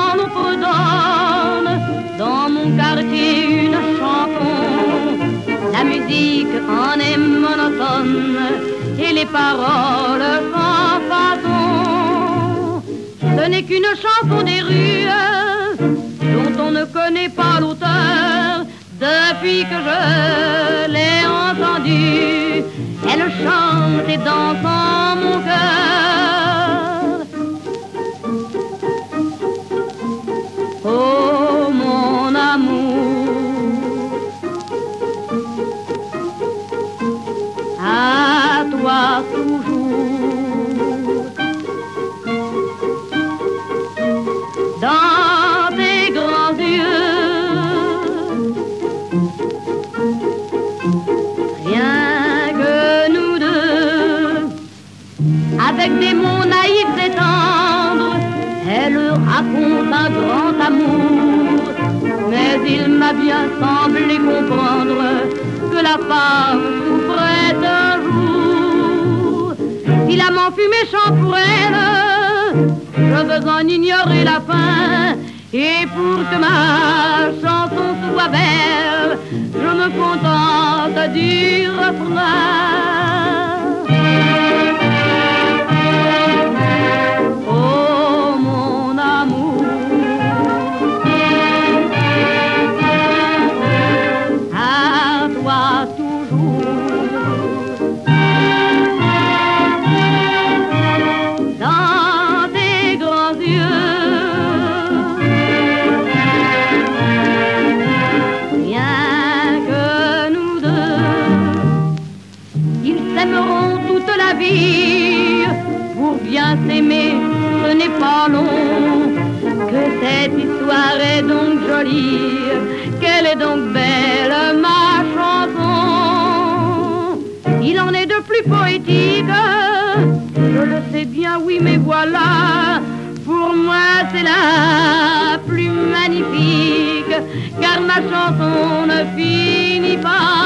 fredonne dans mon quartier une chanson. La musique en est monotone et les paroles sans façon. Ce n'est qu'une chanson des rues dont on ne connaît pas l'auteur. Depuis que je l'ai entendue, elle chante et danse en mon cœur. Oh mon amour, à toi toujours, dans tes grands yeux, rien que nous deux, avec des mots naïfs et tendres, elle raconte un grand amour. Mais il m'a bien semblé comprendre que la femme souffrait un jour. Si l'amant fut méchant pour elle, je veux en ignorer la fin. Et pour que ma chanson soit belle, je me contente du refrain. Oh mon amour, à toi toujours, dans tes grands yeux, rien que nous deux. Ils s'aimeront toute la vie. Pour bien s'aimer, ce n'est pas long. Que cette histoire est donc jolie, qu'elle est donc belle, ma chanson. Il en est de plus poétique, je le sais bien, oui, mais voilà. Pour moi, c'est la plus magnifique, car ma chanson ne finit pas.